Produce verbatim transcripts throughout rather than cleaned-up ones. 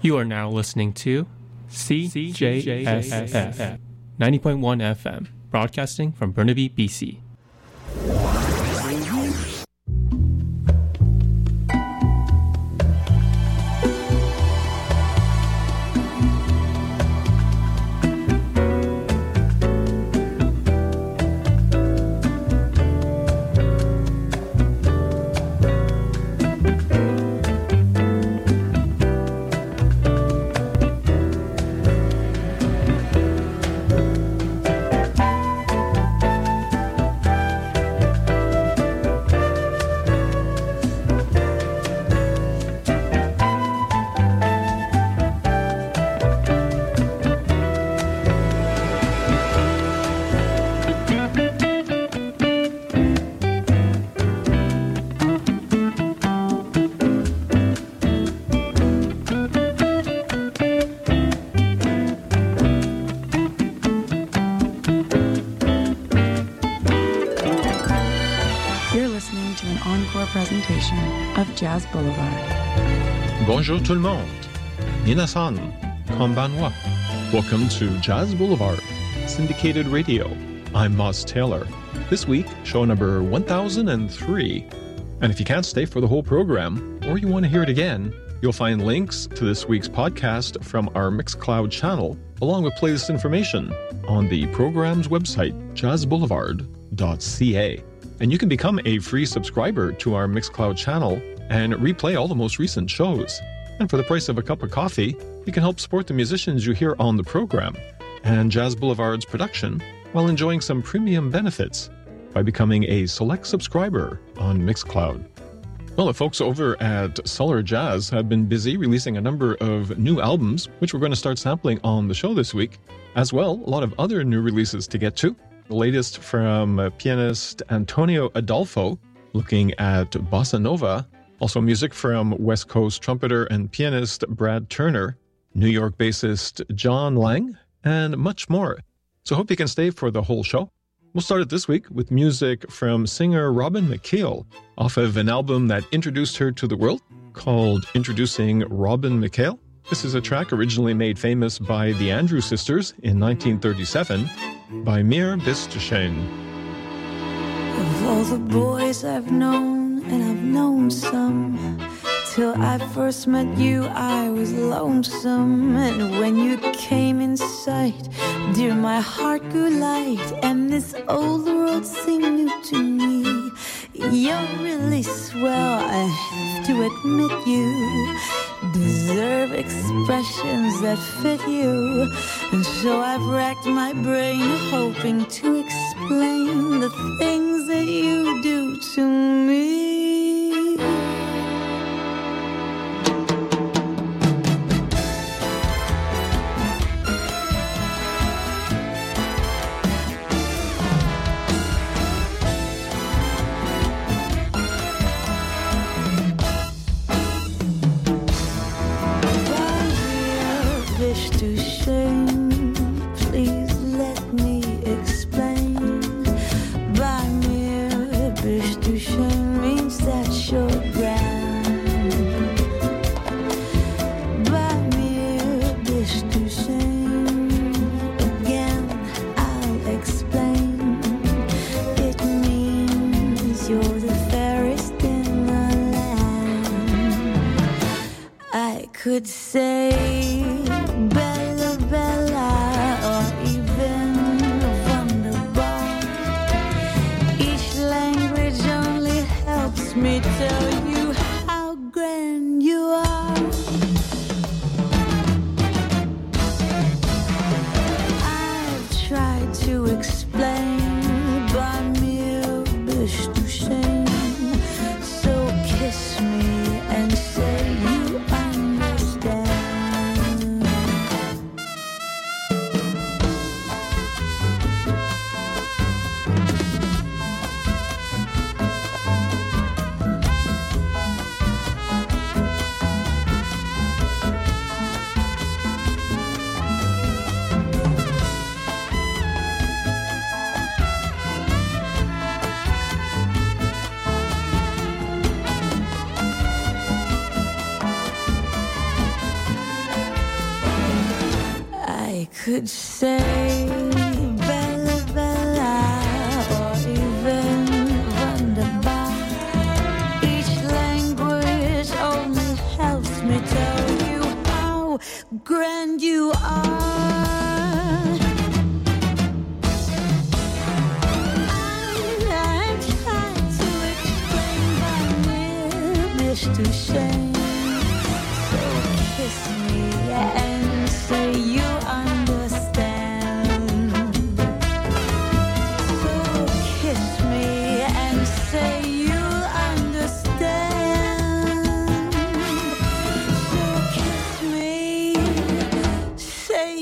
You are now listening to C J S F ninety point one F M, broadcasting from Burnaby, B C. Presentation of Jazz Boulevard. Bonjour tout le monde. Minasan, konbanwa. Welcome to Jazz Boulevard, syndicated radio. I'm Moss Taylor. This week, show number one thousand three. And if you can't stay for the whole program, or you want to hear it again, you'll find links to this week's podcast from our Mixcloud channel, along with playlist information on the program's website, jazz boulevard dot c a. And you can become a free subscriber to our Mixcloud channel and replay all the most recent shows. And for the price of a cup of coffee, you can help support the musicians you hear on the program and Jazz Boulevard's production while enjoying some premium benefits by becoming a select subscriber on Mixcloud. Well, the folks over at Solar Jazz have been busy releasing a number of new albums, which we're going to start sampling on the show this week. As well, a lot of other new releases to get to. The latest from uh, pianist Antonio Adolfo, looking at bossa nova. Also music from West Coast trumpeter and pianist Brad Turner, New York bassist John Lang, and much more. So hope you can stay for the whole show. We'll start it this week with music from singer Robin McHale, off of an album that introduced her to the world, called Introducing Robin McHale. This is a track originally made famous by the Andrew Sisters in nineteen thirty-seven by Mir Bistashane. Of all the boys I've known, and I've known some, till I first met you I was lonesome. And when you came in sight, dear, my heart grew light, and this old world seemed new to me. You're really swell, I have to admit you deserve expressions that fit you. And so I've racked my brain hoping to explain the things that you do to me. Could say Bella Bella or even Wonderbar. Each language only helps me tell you how grand you are. I've tried to explain by mere bouche touchée. So kiss me and say you understand. could say Bella Bella or even wunderbar. Each language only helps me tell you how grand you are. I'm trying to explain my nearness to shame. So kiss me and say you understand. So kiss me and say you understand. So kiss me, say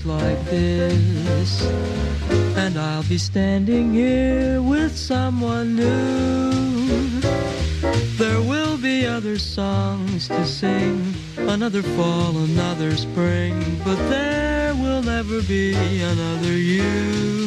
like this, and I'll be standing here with someone new. There will be other songs to sing, another fall, another spring, but there will never be another you.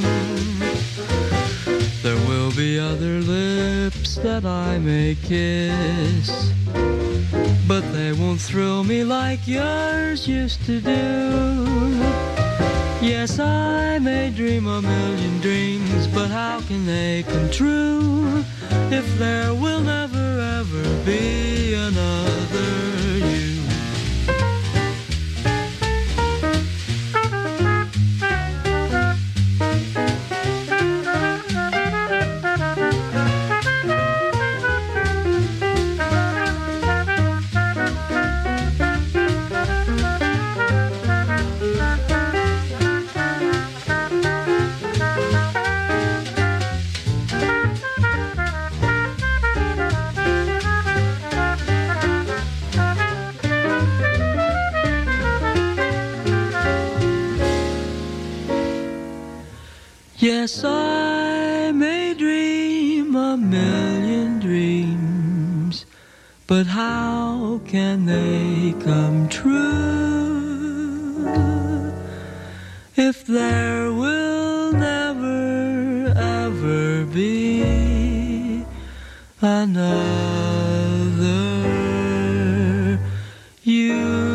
There will be other lips that I may kiss, but they won't thrill me like yours used to do. Yes, I may dream a million dreams, but how can they come true if there will never ever be another you? Yes, I may dream a million dreams, but how can they come true if there will never ever be another you?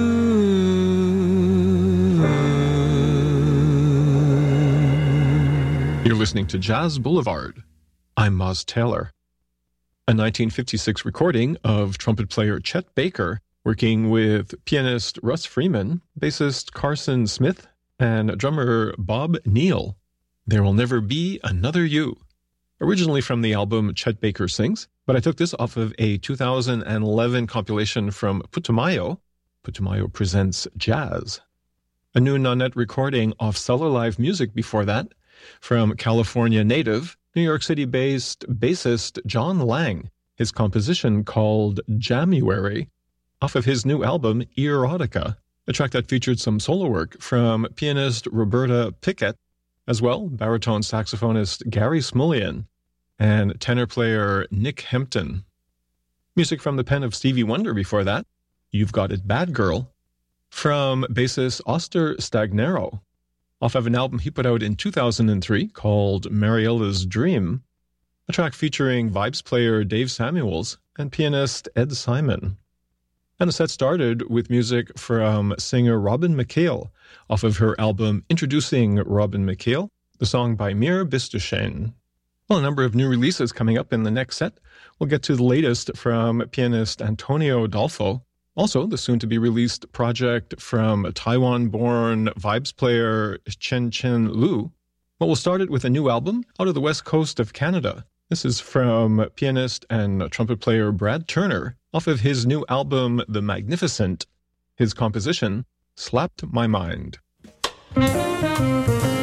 Listening to Jazz Boulevard. I'm Moz Taylor. A nineteen fifty-six recording of trumpet player Chet Baker working with pianist Russ Freeman, bassist Carson Smith, and drummer Bob Neal. There Will Never Be Another You. Originally from the album Chet Baker Sings, but I took this off of a two thousand eleven compilation from Putumayo. Putumayo Presents Jazz. A new Nanette recording of Cellar Live Music before that, from California native, New York City-based bassist John Lang, his composition called Jamuary, off of his new album Erotica, a track that featured some solo work from pianist Roberta Pickett, as well baritone saxophonist Gary Smulyan, and tenor player Nick Hempton. Music from the pen of Stevie Wonder before that, You've Got It Bad Girl, from bassist Oster Stagnaro, off of an album he put out in two thousand three called Mariella's Dream, a track featuring vibes player Dave Samuels and pianist Ed Simon. And the set started with music from singer Robin McHale off of her album Introducing Robin McHale, the song by Mir Bistushane. Well, a number of new releases coming up in the next set. We'll get to the latest from pianist Antonio Dolfo. Also, the soon-to-be-released project from Taiwan-born vibes player Chen Chen Lu. But we'll start it with a new album out of the west coast of Canada. This is from pianist and trumpet player Brad Turner, off of his new album The Magnificent. His composition, Slapped My Mind.